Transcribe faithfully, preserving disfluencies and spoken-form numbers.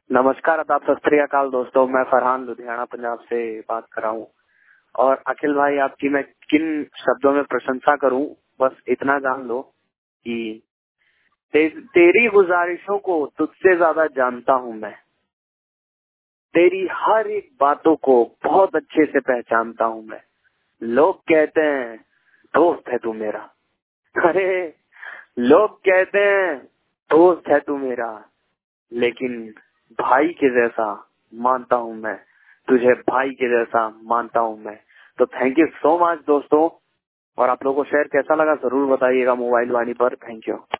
नमस्कार, आदाब, सत श्री अकाल दोस्तों। मैं फरहान लुधियाना पंजाब से बात कर रहा हूँ। और अखिल भाई, आपकी मैं किन शब्दों में प्रशंसा करूं, बस इतना जान लो कि ते, तेरी गुजारिशों को तुझसे ज्यादा जानता हूं मैं। तेरी हर एक बातों को बहुत अच्छे से पहचानता हूं मैं। लोग कहते हैं दोस्त है तू मेरा, अरे लोग कहते हैं दोस्त है तू मेरा, लेकिन भाई के जैसा मानता हूं मैं तुझे, भाई के जैसा मानता हूं मैं। तो थैंक यू सो मच दोस्तों। और आप लोगों को शेयर कैसा लगा जरूर बताइएगा मोबाइल वाणी पर। Thank you.